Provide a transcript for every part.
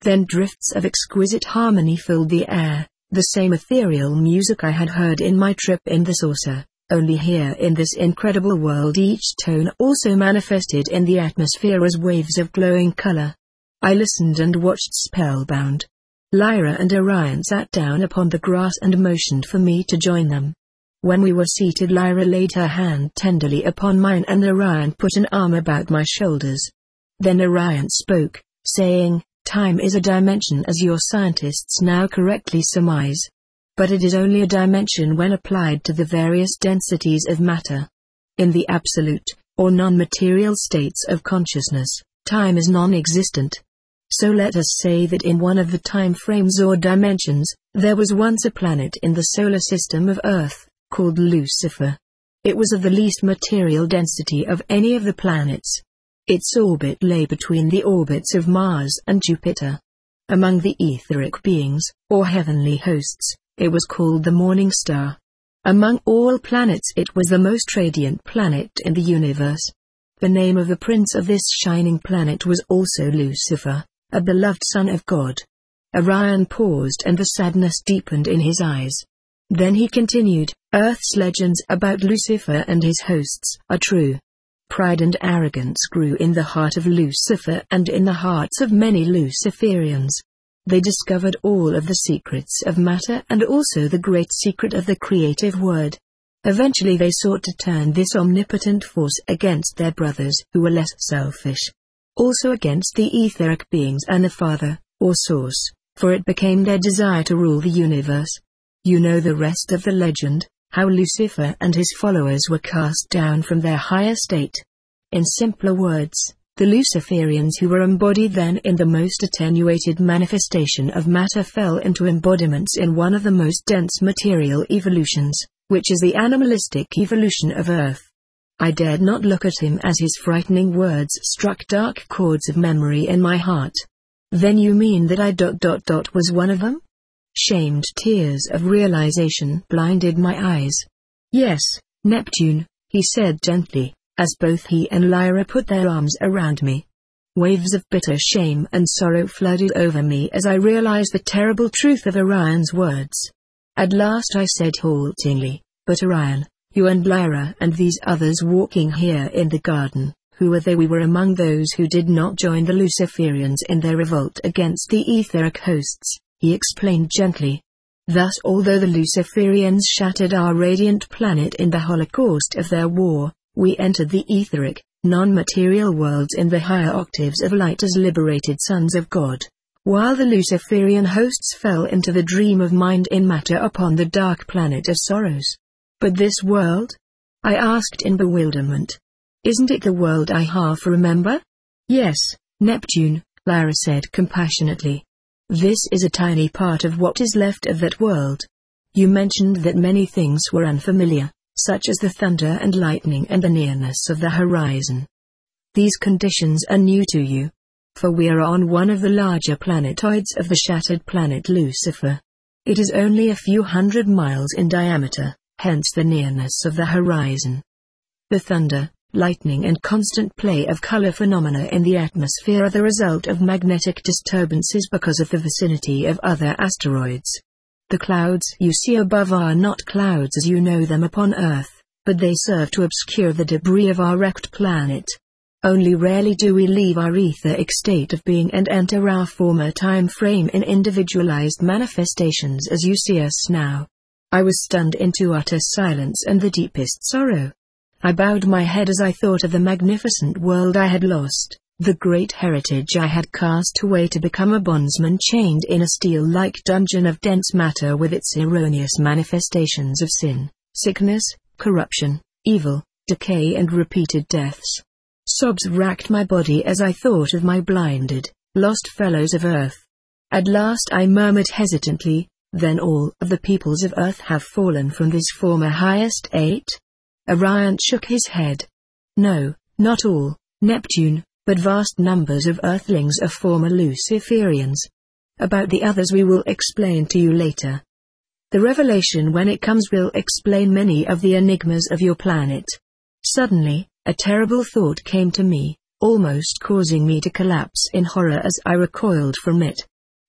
Then drifts of exquisite harmony filled the air, the same ethereal music I had heard in my trip in the saucer, only here in this incredible world each tone also manifested in the atmosphere as waves of glowing color. I listened and watched spellbound. Lyra and Orion sat down upon the grass and motioned for me to join them. When we were seated, Lyra laid her hand tenderly upon mine and Orion put an arm about my shoulders. Then Orion spoke, saying, "Time is a dimension as your scientists now correctly surmise. But it is only a dimension when applied to the various densities of matter. In the absolute, or non-material states of consciousness, time is non-existent. So let us say that in one of the time frames or dimensions, there was once a planet in the solar system of Earth, called Lucifer. It was of the least material density of any of the planets. Its orbit lay between the orbits of Mars and Jupiter. Among the etheric beings, or heavenly hosts, it was called the morning star. Among all planets it was the most radiant planet in the universe. The name of the prince of this shining planet was also Lucifer, a beloved son of God." Orion paused and the sadness deepened in his eyes. Then he continued, "Earth's legends about Lucifer and his hosts are true. Pride and arrogance grew in the heart of Lucifer and in the hearts of many Luciferians. They discovered all of the secrets of matter and also the great secret of the creative word. Eventually they sought to turn this omnipotent force against their brothers who were less selfish. Also against the etheric beings and the Father, or Source, for it became their desire to rule the universe. You know the rest of the legend, how Lucifer and his followers were cast down from their higher state. In simpler words, the Luciferians who were embodied then in the most attenuated manifestation of matter fell into embodiments in one of the most dense material evolutions, which is the animalistic evolution of Earth." I dared not look at him as his frightening words struck dark chords of memory in my heart. "Then you mean that I was one of them?" Shamed tears of realization blinded my eyes. "Yes, Neptune," he said gently, as both he and Lyra put their arms around me. Waves of bitter shame and sorrow flooded over me as I realized the terrible truth of Orion's words. At last I said haltingly, "But Orion, you and Lyra and these others walking here in the garden, who are they?" "We were among those who did not join the Luciferians in their revolt against the etheric hosts," he explained gently. "Thus, although the Luciferians shattered our radiant planet in the holocaust of their war, we entered the etheric, non-material worlds in the higher octaves of light as liberated sons of God, while the Luciferian hosts fell into the dream of mind in matter upon the dark planet of sorrows." "But this world?" I asked in bewilderment. "Isn't it the world I half remember?" "Yes, Neptune," Lyra said compassionately. "This is a tiny part of what is left of that world. You mentioned that many things were unfamiliar, such as the thunder and lightning and the nearness of the horizon. These conditions are new to you. For we are on one of the larger planetoids of the shattered planet Lucifer. It is only a few hundred miles in diameter, hence the nearness of the horizon. The thunder, lightning and constant play of color phenomena in the atmosphere are the result of magnetic disturbances because of the vicinity of other asteroids. The clouds you see above are not clouds as you know them upon Earth, but they serve to obscure the debris of our wrecked planet. Only rarely do we leave our etheric state of being and enter our former time frame in individualized manifestations as you see us now." I was stunned into utter silence and the deepest sorrow. I bowed my head as I thought of the magnificent world I had lost, the great heritage I had cast away to become a bondsman chained in a steel-like dungeon of dense matter with its erroneous manifestations of sin, sickness, corruption, evil, decay and repeated deaths. Sobs racked my body as I thought of my blinded, lost fellows of Earth. At last I murmured hesitantly, "Then all of the peoples of Earth have fallen from this former highest state?" Orion shook his head. "No, not all, Neptune, but vast numbers of Earthlings are former Luciferians. About the others we will explain to you later. The revelation when it comes will explain many of the enigmas of your planet." Suddenly, a terrible thought came to me, almost causing me to collapse in horror as I recoiled from it.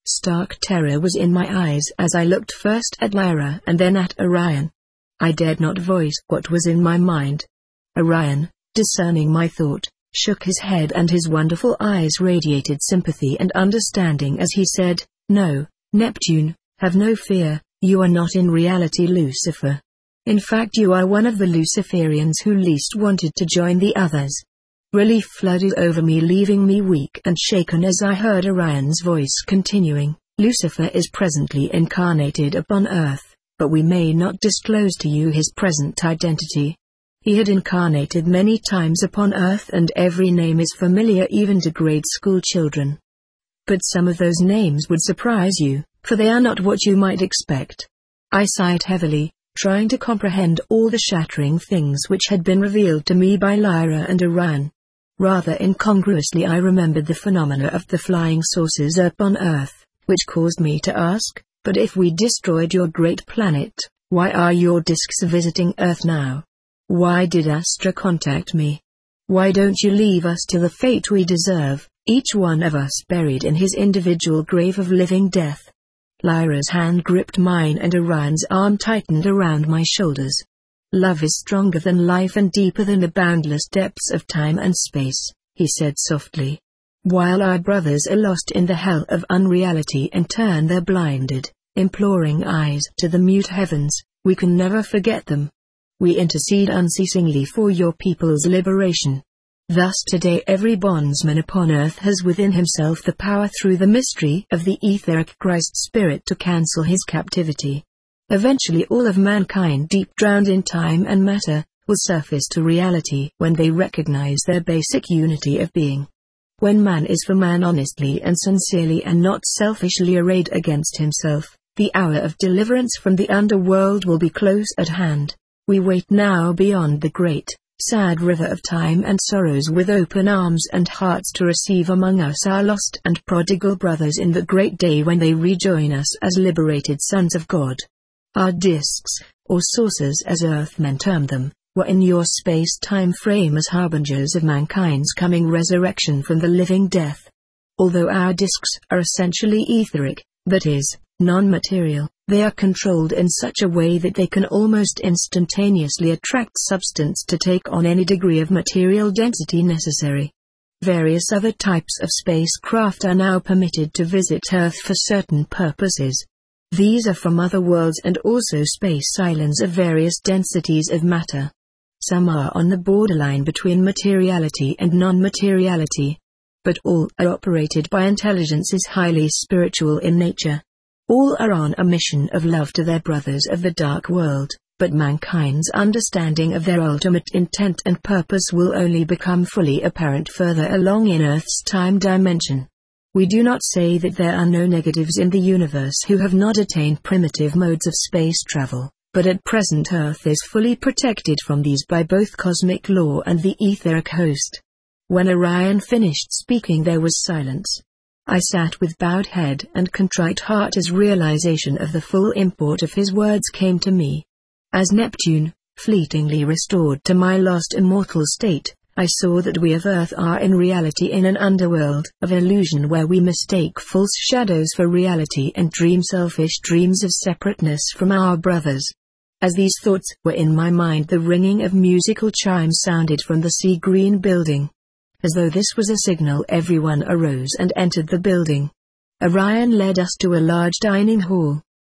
Stark terror was in my eyes as I looked first at Lyra and then at Orion. I dared not voice what was in my mind. Orion, discerning my thought, shook his head and his wonderful eyes radiated sympathy and understanding as he said, "No, Neptune, have no fear, you are not in reality Lucifer. In fact you are one of the Luciferians who least wanted to join the others." Relief flooded over me, leaving me weak and shaken as I heard Orion's voice continuing, "Lucifer is presently incarnated upon Earth, but we may not disclose to you his present identity. He had incarnated many times upon Earth and every name is familiar even to grade school children. But some of those names would surprise you, for they are not what you might expect." I sighed heavily, trying to comprehend all the shattering things which had been revealed to me by Lyra and Orion. Rather incongruously I remembered the phenomena of the flying saucers upon Earth, which caused me to ask, "But if we destroyed your great planet, why are your discs visiting Earth now? Why did Astra contact me? Why don't you leave us to the fate we deserve, each one of us buried in his individual grave of living death?" Lyra's hand gripped mine and Orion's arm tightened around my shoulders. "Love is stronger than life and deeper than the boundless depths of time and space," he said softly. "While our brothers are lost in the hell of unreality and turn their blinded, imploring eyes to the mute heavens, we can never forget them. We intercede unceasingly for your people's liberation. Thus today every bondsman upon Earth has within himself the power through the mystery of the etheric Christ Spirit to cancel his captivity. Eventually all of mankind deep drowned in time and matter, will surface to reality when they recognize their basic unity of being. When man is for man honestly and sincerely and not selfishly arrayed against himself, the hour of deliverance from the underworld will be close at hand. We wait now beyond the great, sad river of time and sorrows with open arms and hearts to receive among us our lost and prodigal brothers in the great day when they rejoin us as liberated sons of God. Our discs, or saucers as Earthmen term them, were in your space-time frame as harbingers of mankind's coming resurrection from the living death. Although our discs are essentially etheric, that is, non-material, they are controlled in such a way that they can almost instantaneously attract substance to take on any degree of material density necessary. Various other types of spacecraft are now permitted to visit Earth for certain purposes. These are from other worlds and also space islands of various densities of matter. Some are on the borderline between materiality and non-materiality. But all are operated by intelligences highly spiritual in nature. All are on a mission of love to their brothers of the dark world, but mankind's understanding of their ultimate intent and purpose will only become fully apparent further along in Earth's time dimension. We do not say that there are no negatives in the universe who have not attained primitive modes of space travel, but at present Earth is fully protected from these by both cosmic law and the etheric host. When Orion finished speaking there was silence. I sat with bowed head and contrite heart as realization of the full import of his words came to me. As Neptune, fleetingly restored to my lost immortal state, I saw that we of Earth are in reality in an underworld of illusion where we mistake false shadows for reality and dream selfish dreams of separateness from our brothers. As these thoughts were in my mind, the ringing of musical chimes sounded from the sea green building. As though this was a signal, everyone arose and entered the building. Orion led us to a large dining hall.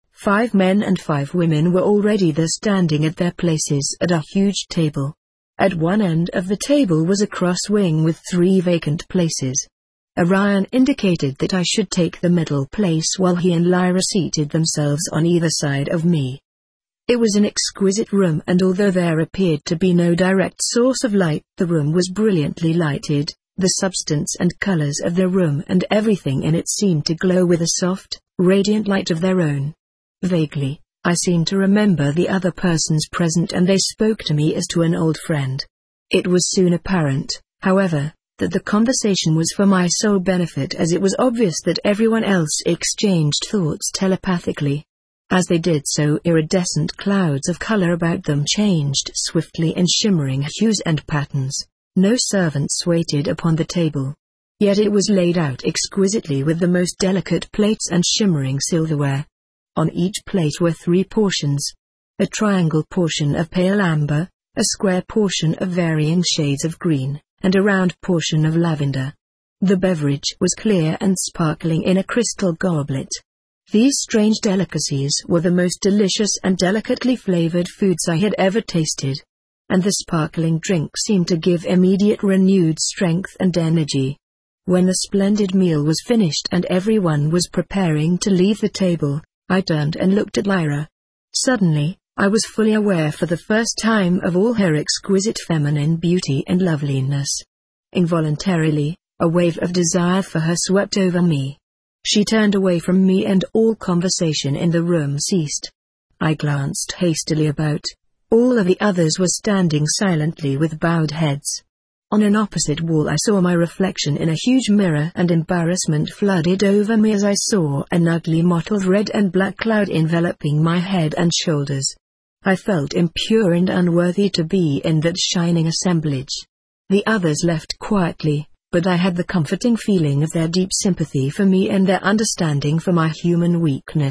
5 men and 5 women were already there standing at their places at a huge table. At one end of the table was a cross wing with 3 vacant places. Orion indicated that I should take the middle place while he and Lyra seated themselves on either side of me. It was an exquisite room, and although there appeared to be no direct source of light, the room was brilliantly lighted. The substance and colors of the room and everything in it seemed to glow with a soft, radiant light of their own. Vaguely, I seemed to remember the other persons present, and they spoke to me as to an old friend. It was soon apparent, however, that the conversation was for my sole benefit, as it was obvious that everyone else exchanged thoughts telepathically. As they did so, iridescent clouds of color about them changed swiftly in shimmering hues and patterns. No servants waited upon the table. Yet it was laid out exquisitely with the most delicate plates and shimmering silverware. On each plate were 3 portions. A triangle portion of pale amber, a square portion of varying shades of green, and a round portion of lavender. The beverage was clear and sparkling in a crystal goblet. These strange delicacies were the most delicious and delicately flavored foods I had ever tasted. And the sparkling drink seemed to give immediate renewed strength and energy. When the splendid meal was finished and everyone was preparing to leave the table, I turned and looked at Lyra. Suddenly, I was fully aware for the first time of all her exquisite feminine beauty and loveliness. Involuntarily, a wave of desire for her swept over me. She turned away from me and all conversation in the room ceased. I glanced hastily about. All of the others were standing silently with bowed heads. On an opposite wall I saw my reflection in a huge mirror, and embarrassment flooded over me as I saw an ugly mottled red and black cloud enveloping my head and shoulders. I felt impure and unworthy to be in that shining assemblage. The others left quietly, but I had the comforting feeling of their deep sympathy for me and their understanding for my human weakness.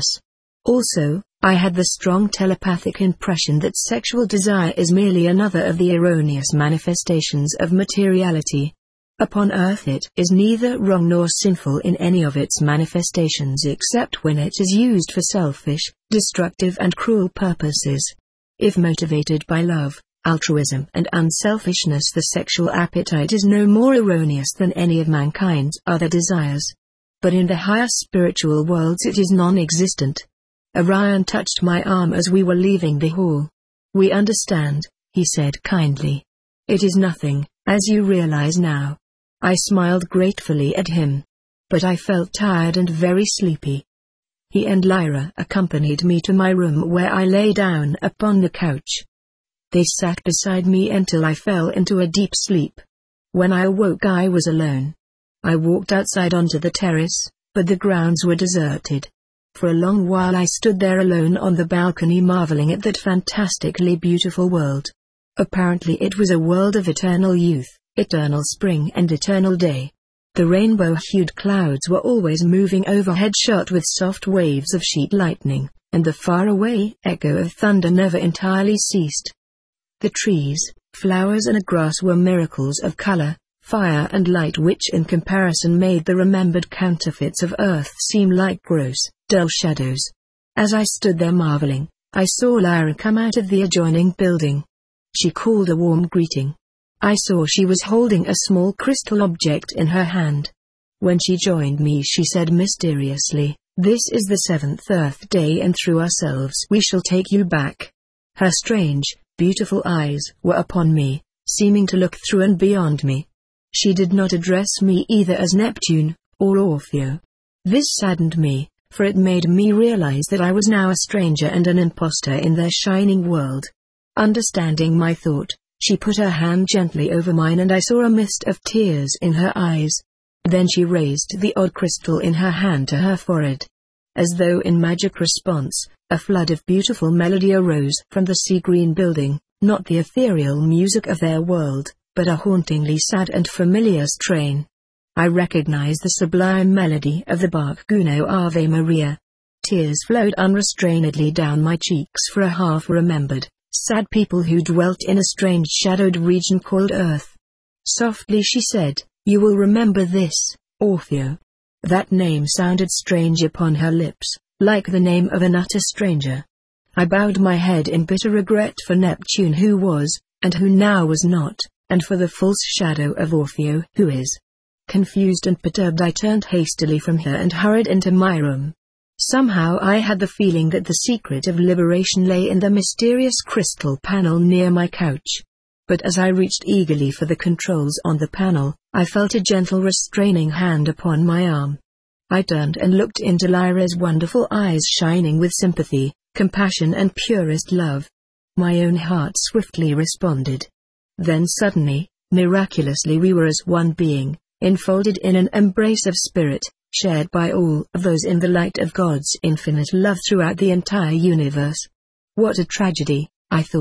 Also, I had the strong telepathic impression that sexual desire is merely another of the erroneous manifestations of materiality. Upon earth it is neither wrong nor sinful in any of its manifestations except when it is used for selfish, destructive and cruel purposes. If motivated by love, altruism and unselfishness, the sexual appetite is no more erroneous than any of mankind's other desires. But in the higher spiritual worlds it is non-existent. Orion touched my arm as we were leaving the hall. "We understand," he said kindly. "It is nothing, as you realize now." I smiled gratefully at him. But I felt tired and very sleepy. He and Lyra accompanied me to my room, where I lay down upon the couch. They sat beside me until I fell into a deep sleep. When I awoke I was alone. I walked outside onto the terrace, but the grounds were deserted. For a long while I stood there alone on the balcony, marveling at that fantastically beautiful world. Apparently it was a world of eternal youth, eternal spring and eternal day. The rainbow-hued clouds were always moving overhead, shot with soft waves of sheet lightning, and the far-away echo of thunder never entirely ceased. The trees, flowers and grass were miracles of color, fire and light, which in comparison made the remembered counterfeits of earth seem like gross, dull shadows. As I stood there marveling, I saw Lyra come out of the adjoining building. She called a warm greeting. I saw she was holding a small crystal object in her hand. When she joined me she said mysteriously, "This is the 7th Earth day, and through ourselves we shall take you back." Her strange, beautiful eyes were upon me, seeming to look through and beyond me. She did not address me either as Neptune or Orfeo. This saddened me, for it made me realize that I was now a stranger and an impostor in their shining world. Understanding my thought, she put her hand gently over mine and I saw a mist of tears in her eyes. Then she raised the odd crystal in her hand to her forehead. As though in magic response, a flood of beautiful melody arose from the sea-green building, not the ethereal music of their world, but a hauntingly sad and familiar strain. I recognized the sublime melody of the Bach Gounod Ave Maria. Tears flowed unrestrainedly down my cheeks for a half-remembered, sad people who dwelt in a strange shadowed region called Earth. Softly she said, "You will remember this, Orfeo." That name sounded strange upon her lips, like the name of an utter stranger. I bowed my head in bitter regret for Neptune who was, and who now was not, and for the false shadow of Orfeo who is. Confused and perturbed I turned hastily from her and hurried into my room. Somehow I had the feeling that the secret of liberation lay in the mysterious crystal panel near my couch. But as I reached eagerly for the controls on the panel, I felt a gentle restraining hand upon my arm. I turned and looked into Lyra's wonderful eyes, shining with sympathy, compassion and purest love. My own heart swiftly responded. Then suddenly, miraculously, we were as one being, enfolded in an embrace of spirit, shared by all of those in the light of God's infinite love throughout the entire universe. What a tragedy, I thought,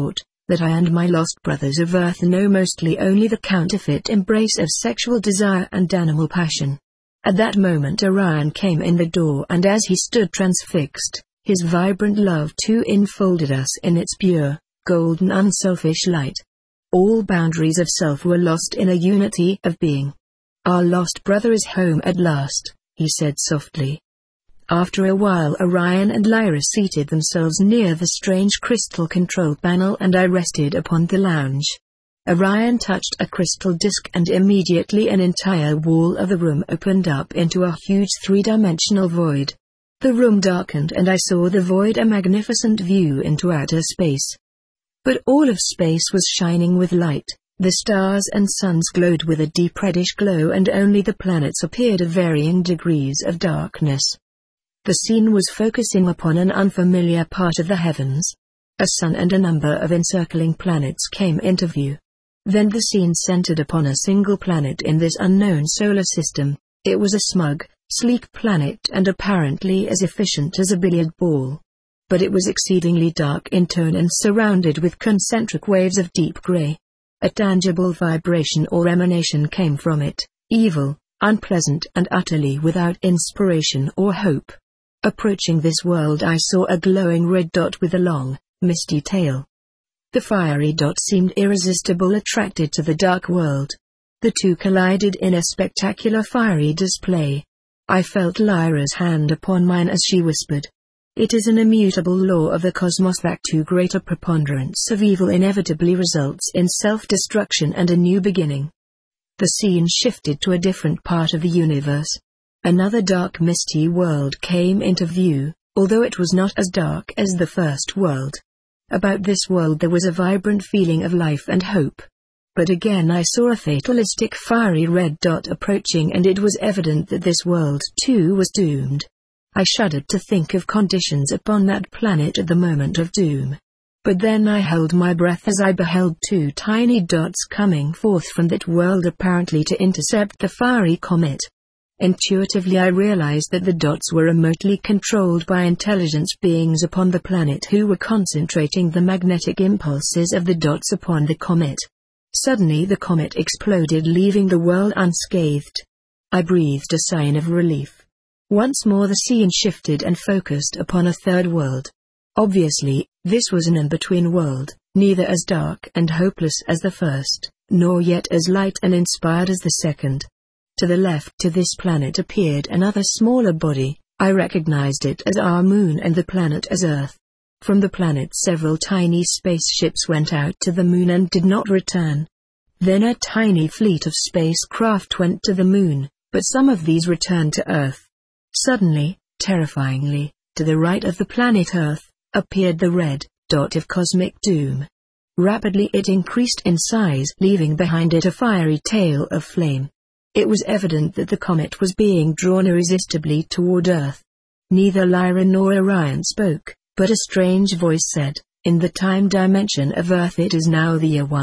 that I and my lost brothers of Earth know mostly only the counterfeit embrace of sexual desire and animal passion. At that moment Orion came in the door, and as he stood transfixed, his vibrant love too enfolded us in its pure, golden unselfish light. All boundaries of self were lost in a unity of being. "Our lost brother is home at last," he said softly. After a while Orion and Lyra seated themselves near the strange crystal control panel, and I rested upon the lounge. Orion touched a crystal disc, and immediately an entire wall of the room opened up into a huge three-dimensional void. The room darkened, and I saw the void, a magnificent view into outer space. But all of space was shining with light. The stars and suns glowed with a deep reddish glow, and only the planets appeared of varying degrees of darkness. The scene was focusing upon an unfamiliar part of the heavens. A sun and a number of encircling planets came into view. Then the scene centered upon a single planet in this unknown solar system. It was a smug, sleek planet and apparently as efficient as a billiard ball. But it was exceedingly dark in tone and surrounded with concentric waves of deep gray. A tangible vibration or emanation came from it, evil, unpleasant and utterly without inspiration or hope. Approaching this world I saw a glowing red dot with a long, misty tail. The fiery dot seemed irresistible, attracted to the dark world. The two collided in a spectacular fiery display. I felt Lyra's hand upon mine as she whispered, "It is an immutable law of the cosmos that too great a preponderance of evil inevitably results in self-destruction and a new beginning." The scene shifted to a different part of the universe. Another dark misty world came into view, although it was not as dark as the first world. About this world there was a vibrant feeling of life and hope. But again I saw a fatalistic fiery red dot approaching, and it was evident that this world too was doomed. I shuddered to think of conditions upon that planet at the moment of doom. But then I held my breath as I beheld two tiny dots coming forth from that world, apparently to intercept the fiery comet. Intuitively I realized that the dots were remotely controlled by intelligence beings upon the planet who were concentrating the magnetic impulses of the dots upon the comet. Suddenly the comet exploded, leaving the world unscathed. I breathed a sigh of relief. Once more the scene shifted and focused upon a third world. Obviously, this was an in-between world, neither as dark and hopeless as the first, nor yet as light and inspired as the second. To the left to this planet appeared another smaller body. I recognized it as our moon and the planet as Earth. From the planet several tiny spaceships went out to the moon and did not return. Then a tiny fleet of spacecraft went to the moon, but some of these returned to Earth. Suddenly, terrifyingly, to the right of the planet Earth, appeared the red dot of cosmic doom. Rapidly it increased in size, leaving behind it a fiery tail of flame. It was evident that the comet was being drawn irresistibly toward Earth. Neither Lyra nor Orion spoke, but a strange voice said, "In the time dimension of Earth it is now the year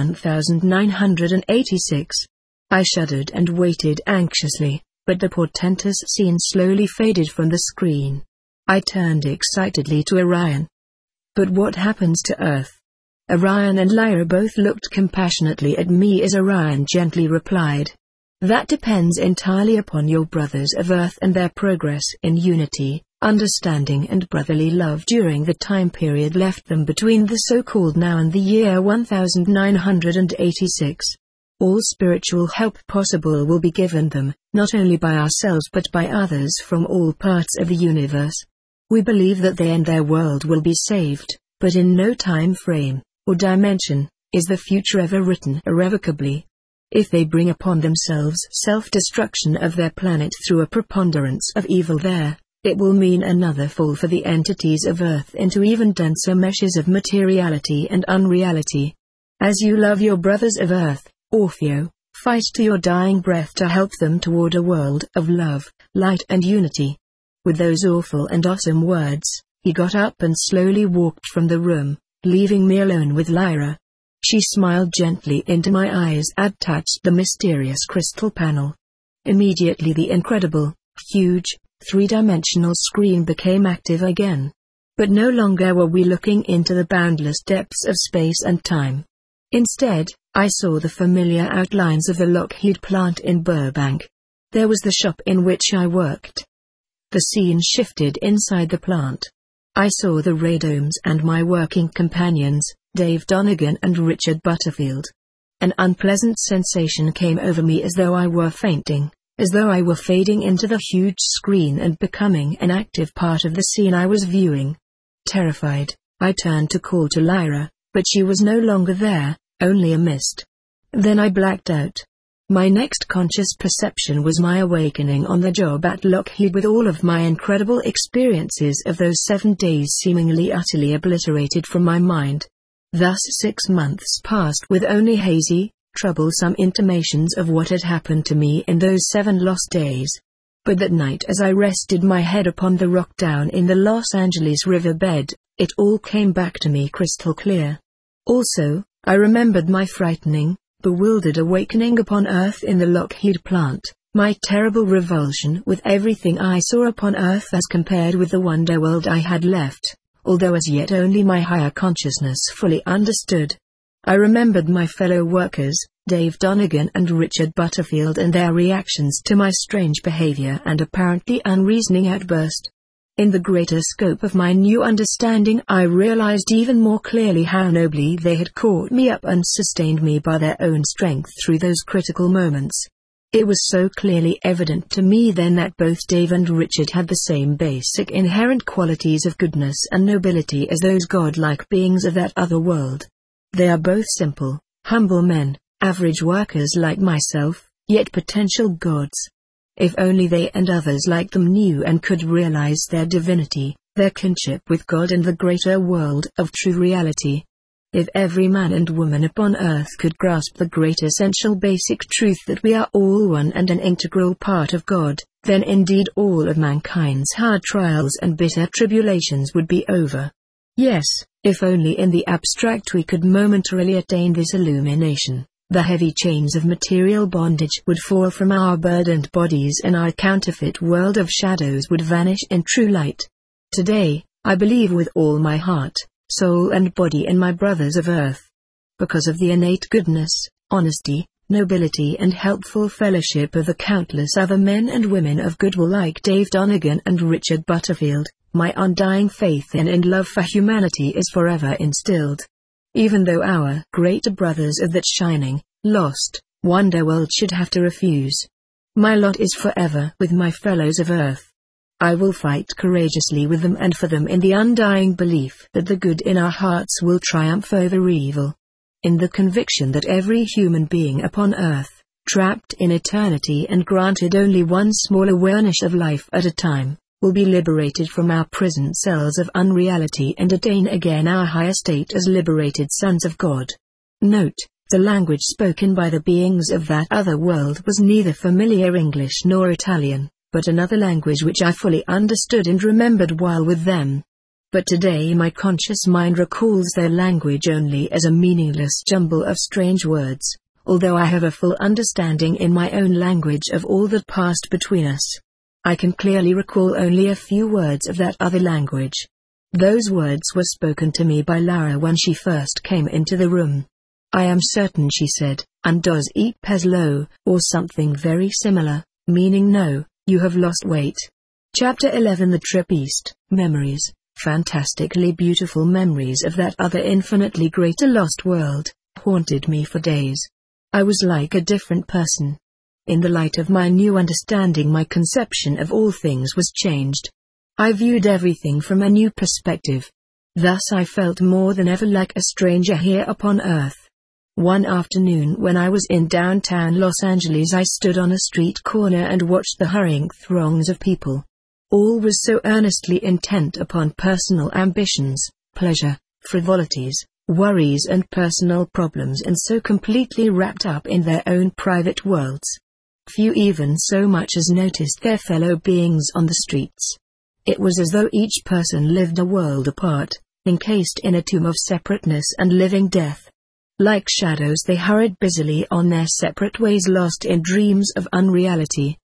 1986. I shuddered and waited anxiously, but the portentous scene slowly faded from the screen. I turned excitedly to Orion. "But what happens to Earth?" Orion and Lyra both looked compassionately at me as Orion gently replied, "That depends entirely upon your brothers of Earth and their progress in unity, understanding and brotherly love during the time period left them between the so-called now and the year 1986. All spiritual help possible will be given them, not only by ourselves but by others from all parts of the universe. We believe that they and their world will be saved, but in no time frame, or dimension, is the future ever written irrevocably. If they bring upon themselves self-destruction of their planet through a preponderance of evil there, it will mean another fall for the entities of Earth into even denser meshes of materiality and unreality. As you love your brothers of Earth, Orfeo, fight to your dying breath to help them toward a world of love, light and unity." With those awful and awesome words, he got up and slowly walked from the room, leaving me alone with Lyra. She smiled gently into my eyes and touched the mysterious crystal panel. Immediately the incredible, huge, three-dimensional screen became active again. But no longer were we looking into the boundless depths of space and time. Instead, I saw the familiar outlines of the Lockheed plant in Burbank. There was the shop in which I worked. The scene shifted inside the plant. I saw the radomes and my working companions, Dave Donegan and Richard Butterfield. An unpleasant sensation came over me, as though I were fainting, as though I were fading into the huge screen and becoming an active part of the scene I was viewing. Terrified, I turned to call to Lyra, but she was no longer there, only a mist. Then I blacked out. My next conscious perception was my awakening on the job at Lockheed, with all of my incredible experiences of those 7 days seemingly utterly obliterated from my mind. Thus 6 months passed with only hazy, troublesome intimations of what had happened to me in those 7 lost days. But that night, as I rested my head upon the rock down in the Los Angeles riverbed, it all came back to me crystal clear. Also, I remembered my frightening, bewildered awakening upon Earth in the Lockheed plant, my terrible revulsion with everything I saw upon Earth as compared with the wonder world I had left, although as yet only my higher consciousness fully understood. I remembered my fellow workers, Dave Donegan and Richard Butterfield, and their reactions to my strange behavior and apparently unreasoning outburst. In the greater scope of my new understanding, I realized even more clearly how nobly they had caught me up and sustained me by their own strength through those critical moments. It was so clearly evident to me then that both Dave and Richard had the same basic inherent qualities of goodness and nobility as those godlike beings of that other world. They are both simple, humble men, average workers like myself, yet potential gods. If only they and others like them knew and could realize their divinity, their kinship with God and the greater world of true reality. If every man and woman upon earth could grasp the great essential basic truth that we are all one and an integral part of God, then indeed all of mankind's hard trials and bitter tribulations would be over. Yes, if only in the abstract we could momentarily attain this illumination, the heavy chains of material bondage would fall from our burdened bodies and our counterfeit world of shadows would vanish in true light. Today, I believe with all my heart, soul and body in my brothers of earth. Because of the innate goodness, honesty, nobility and helpful fellowship of the countless other men and women of goodwill like Dave Donegan and Richard Butterfield, my undying faith in and love for humanity is forever instilled. Even though our great brothers of that shining, lost, wonder world should have to refuse. My lot is forever with my fellows of earth. I will fight courageously with them and for them in the undying belief that the good in our hearts will triumph over evil. In the conviction that every human being upon earth, trapped in eternity and granted only one small awareness of life at a time, will be liberated from our prison cells of unreality and attain again our higher state as liberated sons of God. Note, the language spoken by the beings of that other world was neither familiar English nor Italian, but another language which I fully understood and remembered while with them. But today my conscious mind recalls their language only as a meaningless jumble of strange words, although I have a full understanding in my own language of all that passed between us. I can clearly recall only a few words of that other language. Those words were spoken to me by Lara when she first came into the room. I am certain she said, "Andos e peslo," or something very similar, meaning no, you have lost weight. Chapter 11 The Trip East. Memories, fantastically beautiful memories of that other infinitely greater lost world, haunted me for days. I was like a different person. In the light of my new understanding, my conception of all things was changed. I viewed everything from a new perspective. Thus I felt more than ever like a stranger here upon earth. One afternoon when I was in downtown Los Angeles, I stood on a street corner and watched the hurrying throngs of people. All was so earnestly intent upon personal ambitions, pleasure, frivolities, worries and personal problems, and so completely wrapped up in their own private worlds. Few even so much as noticed their fellow beings on the streets. It was as though each person lived a world apart, encased in a tomb of separateness and living death. Like shadows they hurried busily on their separate ways, lost in dreams of unreality.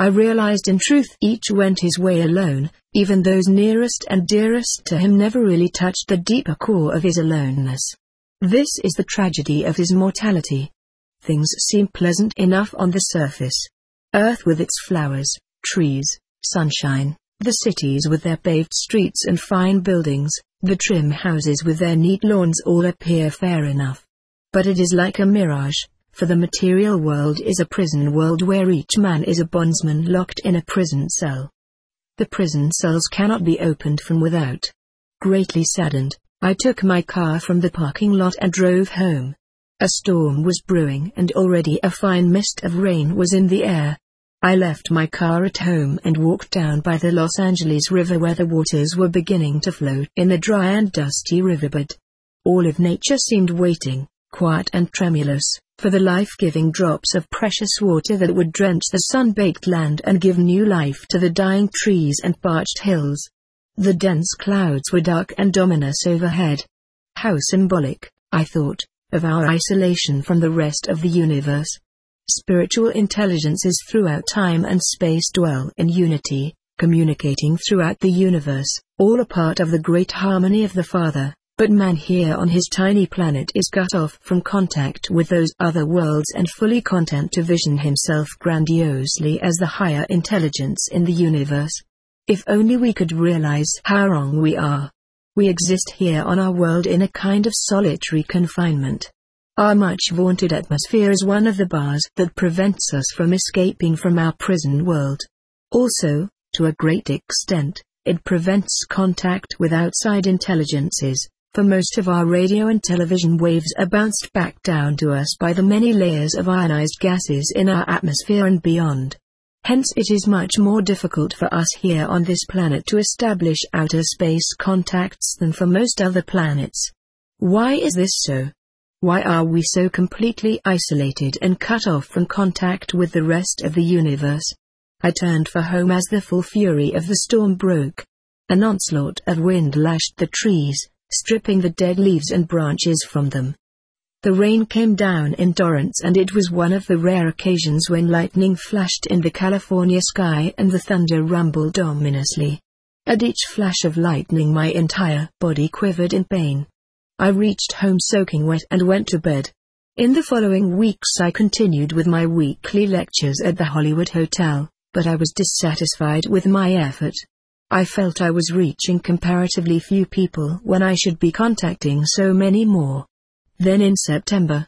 I realized in truth each went his way alone, even those nearest and dearest to him never really touched the deeper core of his aloneness. This is the tragedy of his mortality. Things seem pleasant enough on the surface. Earth with its flowers, trees, sunshine, the cities with their paved streets and fine buildings, the trim houses with their neat lawns all appear fair enough. But it is like a mirage, for the material world is a prison world where each man is a bondsman locked in a prison cell. The prison cells cannot be opened from without. Greatly saddened, I took my car from the parking lot and drove home. A storm was brewing and already a fine mist of rain was in the air. I left my car at home and walked down by the Los Angeles River where the waters were beginning to float in the dry and dusty riverbed. All of nature seemed waiting, quiet and tremulous, for the life-giving drops of precious water that would drench the sun-baked land and give new life to the dying trees and parched hills. The dense clouds were dark and ominous overhead. How symbolic, I thought, of our isolation from the rest of the universe. Spiritual intelligences throughout time and space dwell in unity, communicating throughout the universe, all a part of the great harmony of the Father, but man here on his tiny planet is cut off from contact with those other worlds and fully content to vision himself grandiosely as the higher intelligence in the universe. If only we could realize how wrong we are. We exist here on our world in a kind of solitary confinement. Our much-vaunted atmosphere is one of the bars that prevents us from escaping from our prison world. Also, to a great extent, it prevents contact with outside intelligences, for most of our radio and television waves are bounced back down to us by the many layers of ionized gases in our atmosphere and beyond. Hence it is much more difficult for us here on this planet to establish outer space contacts than for most other planets. Why is this so? Why are we so completely isolated and cut off from contact with the rest of the universe? I turned for home as the full fury of the storm broke. An onslaught of wind lashed the trees, stripping the dead leaves and branches from them. The rain came down in torrents and it was one of the rare occasions when lightning flashed in the California sky and the thunder rumbled ominously. At each flash of lightning my entire body quivered in pain. I reached home soaking wet and went to bed. In the following weeks I continued with my weekly lectures at the Hollywood Hotel, but I was dissatisfied with my effort. I felt I was reaching comparatively few people when I should be contacting so many more. Then in September,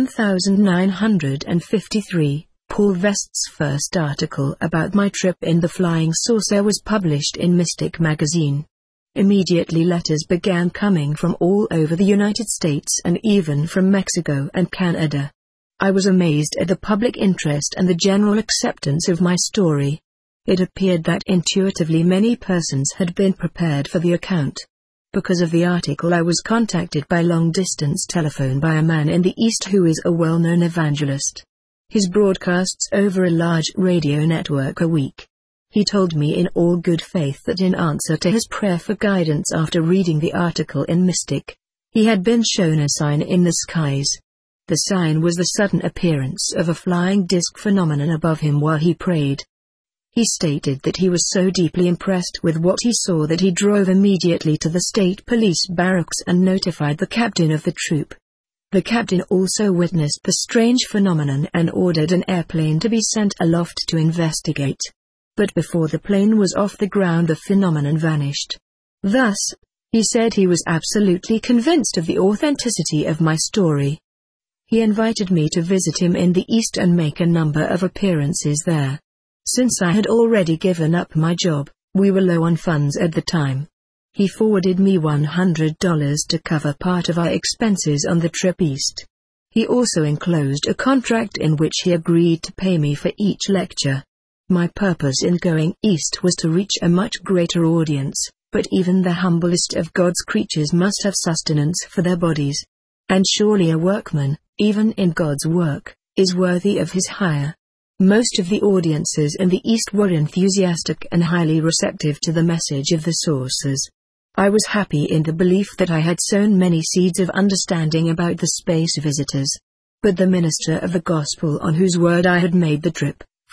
1953, Paul Vest's first article about my trip in the flying saucer was published in Mystic magazine. Immediately letters began coming from all over the United States and even from Mexico and Canada. I was amazed at the public interest and the general acceptance of my story. It appeared that intuitively many persons had been prepared for the account. Because of the article I was contacted by long-distance telephone by a man in the East who is a well-known evangelist. His broadcasts over a large radio network a week. He told me in all good faith that in answer to his prayer for guidance after reading the article in Mystic, he had been shown a sign in the skies. The sign was the sudden appearance of a flying disc phenomenon above him while he prayed. He stated that he was so deeply impressed with what he saw that he drove immediately to the state police barracks and notified the captain of the troop. The captain also witnessed the strange phenomenon and ordered an airplane to be sent aloft to investigate. But before the plane was off the ground the phenomenon vanished. Thus, he said he was absolutely convinced of the authenticity of my story. He invited me to visit him in the East and make a number of appearances there. Since I had already given up my job, we were low on funds at the time. He forwarded me $100 to cover part of our expenses on the trip east. He also enclosed a contract in which he agreed to pay me for each lecture. My purpose in going east was to reach a much greater audience, but even the humblest of God's creatures must have sustenance for their bodies. And surely a workman, even in God's work, is worthy of his hire. Most of the audiences in the East were enthusiastic and highly receptive to the message of the sources. I was happy in the belief that I had sown many seeds of understanding about the space visitors. But the minister of the gospel on whose word I had made the trip,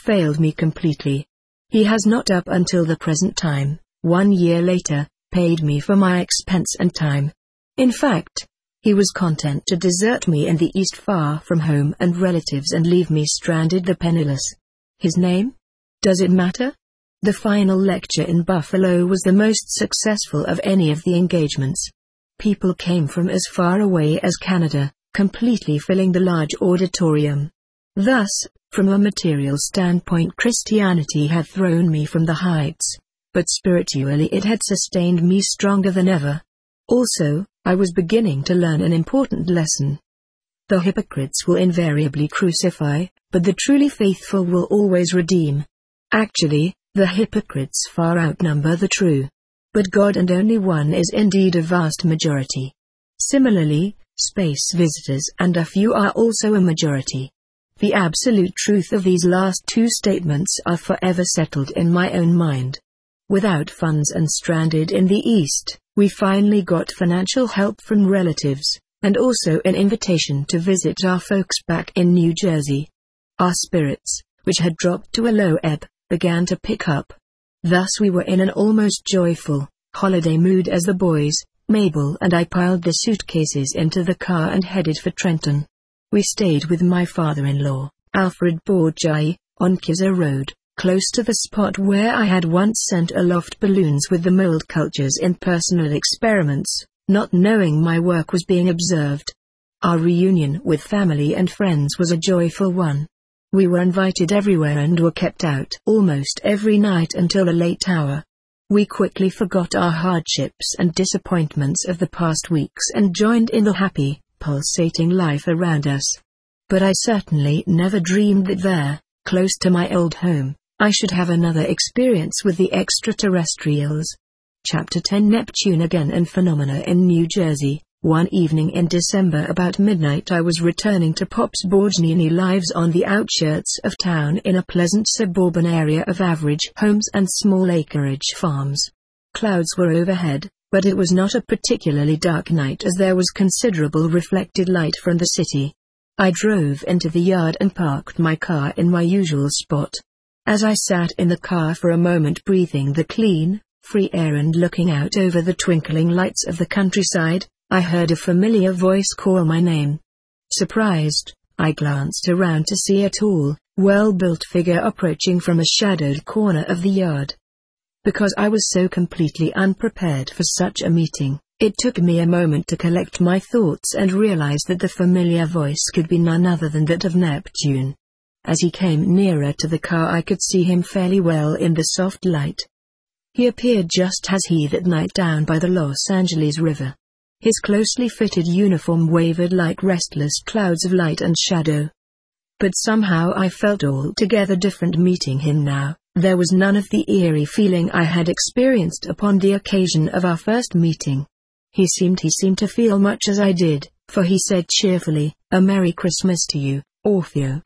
failed me completely. He has not up until the present time, 1 year later, paid me for my expense and time. In fact, he was content to desert me in the East far from home and relatives and leave me stranded the penniless. His name? Does it matter? The final lecture in Buffalo was the most successful of any of the engagements. People came from as far away as Canada, completely filling the large auditorium. Thus, from a material standpoint, Christianity had thrown me from the heights, but spiritually it had sustained me stronger than ever. Also, I was beginning to learn an important lesson. The hypocrites will invariably crucify, but the truly faithful will always redeem. Actually, the hypocrites far outnumber the true. But God and only one is indeed a vast majority. Similarly, space visitors and a few are also a majority. The absolute truth of these last two statements are forever settled in my own mind. Without funds and stranded in the East, we finally got financial help from relatives, and also an invitation to visit our folks back in New Jersey. Our spirits, which had dropped to a low ebb, began to pick up. Thus we were in an almost joyful, holiday mood as the boys, Mabel and I piled the suitcases into the car and headed for Trenton. We stayed with my father-in-law, Alfred Borghi, on Kizza Road, close to the spot where I had once sent aloft balloons with the mold cultures in personal experiments, not knowing my work was being observed. Our reunion with family and friends was a joyful one. We were invited everywhere and were kept out almost every night until a late hour. We quickly forgot our hardships and disappointments of the past weeks and joined in the happy, pulsating life around us. But I certainly never dreamed that there, close to my old home, I should have another experience with the extraterrestrials. Chapter 10 Neptune Again and Phenomena in New Jersey. One evening in December about midnight I was returning to Pops Borgnini lives on the outskirts of town in a pleasant suburban area of average homes and small acreage farms. Clouds were overhead, but it was not a particularly dark night as there was considerable reflected light from the city. I drove into the yard and parked my car in my usual spot. As I sat in the car for a moment breathing the clean, free air and looking out over the twinkling lights of the countryside, I heard a familiar voice call my name. Surprised, I glanced around to see a tall, well-built figure approaching from a shadowed corner of the yard. Because I was so completely unprepared for such a meeting, it took me a moment to collect my thoughts and realize that the familiar voice could be none other than that of Neptune. As he came nearer to the car I could see him fairly well in the soft light. He appeared just as he that night down by the Los Angeles River. His closely fitted uniform wavered like restless clouds of light and shadow. But somehow I felt altogether different meeting him now. There was none of the eerie feeling I had experienced upon the occasion of our first meeting. He seemed to feel much as I did, for he said cheerfully, "A Merry Christmas to you, Orfeo."